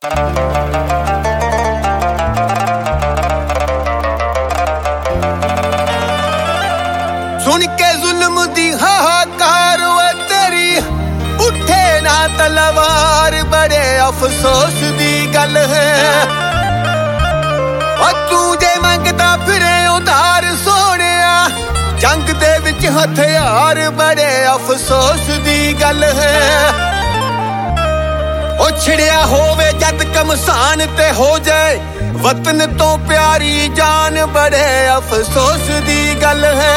सुन के जुल्म दी हाहाकार वे तेरी उठे ना तलवार बड़े अफसोस दी गल है तू जे मंगदा फिरे उधार सोनिया जंग दे विच हथियार बड़े अफसोस दी गल है ओ छिड़िया होवे जद कमसान ते हो जाए वतन तो प्यारी जान बड़े अफसोस दी गल है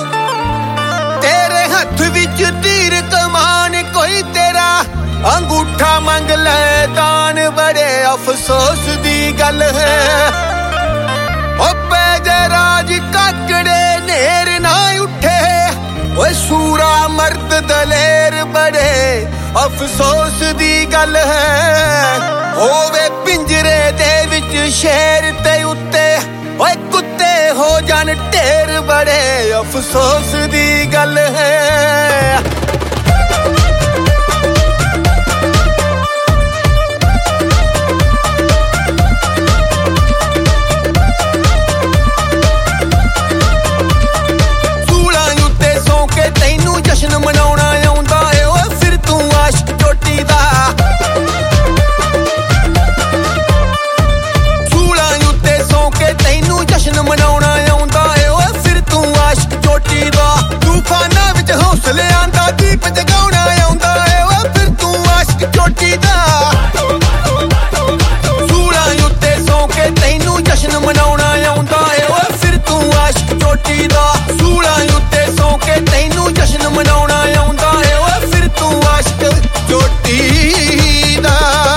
तेरे हाथ विच तीर कमान कोई तेरा अंगूठा मंग ले दान बड़े अफसोस दी गल है ओ पैजे राज काकड़े नेर ना उठे ओ सूरा मर्द दलेर बड़े अफसोस दी गल है होवे पिंजरे दे विच शेर ते उत्ते ओए कुत्ते हो जान ढेर बड़े अफसोस दी गल है जश्न मनाउणा आउंदा ए ओ फिर तू आशिक चोटी दा सूला उत्ते सौ के तैनू जश्न मनाउणा आउंदा ए ओ फिर तू आशिक चोटी दा तूफाना विच हौसले आंदा दीप जगाउणा आउंदा ए ओ फिर तू आशिक चोटी दा सूला उत्ते सौ के तैनू जश्न मनाउणा आउंदा ए ओ फिर तू आशिक चोटी दा सूला उत्ते सौ के तैनू जश्न मनाउणा आउंदा ए ओ फिर तू आशिक चोटी दा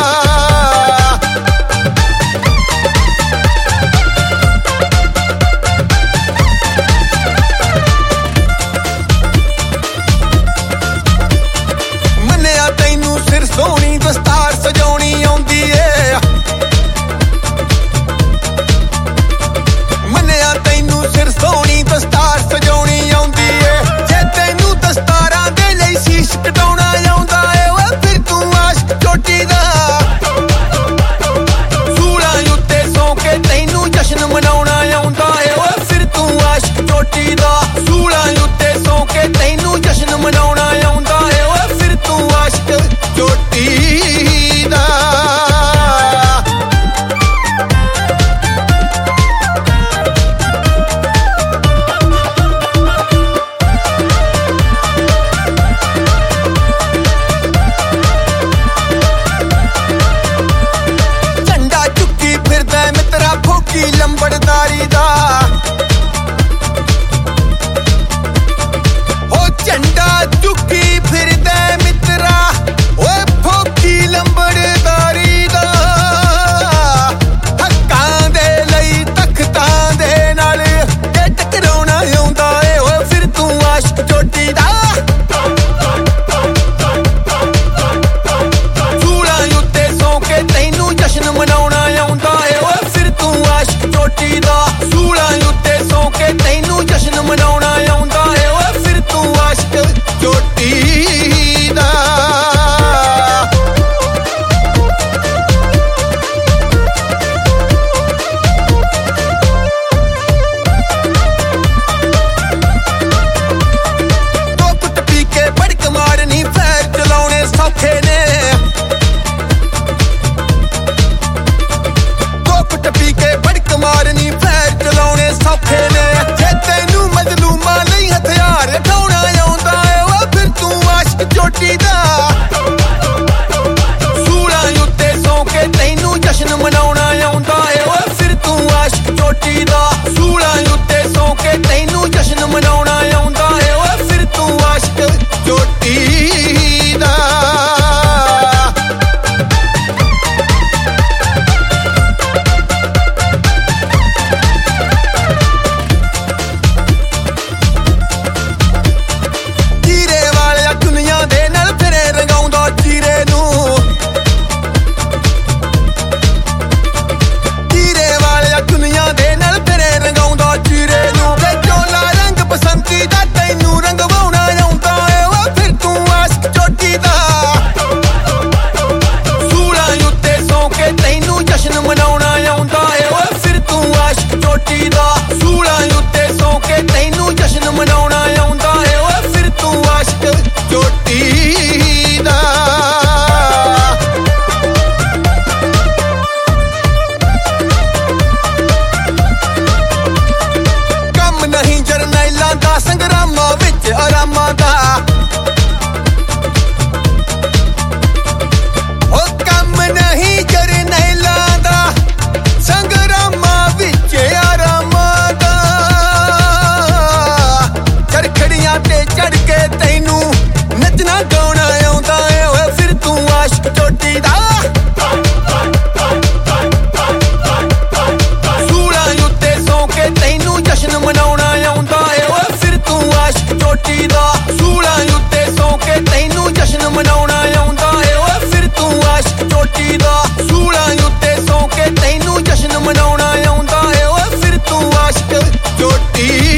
मन्निया तैनू सिर सोहणी दस्तार सजाउणी आउंदी ए मन्निया तैनू सिर सोहणी दस्तार सजाउणी आउंदी ए जे तैनू दस्तारां दे लई शीश कटाउणा आउंदा ए ओ फिर तू आशिक चोटी दा सूला उत्ते सौ के तैनू जश्न मनाउणा आउंदा ए ओ फिर तू आशिक चोटी दा सूला उत्ते सौ के तैनू जश्न मनाउणा आउंदा ए ओ फिर तू आशिक चोटी दा लंबड़दारी दा ओ झंडा चुकी फिरदा मित्रा ओए फोकी लंबड़दारी दा हक्कां दे लई तख्तां दे नाल ते टकराउणा आउंदा ए ओए फिर तू आशिक चोटी दा सूला उत्ते सौ के तैनू जश्न मनाउणा आउंदा ए ओए फिर तू आशिक चोटी ਈ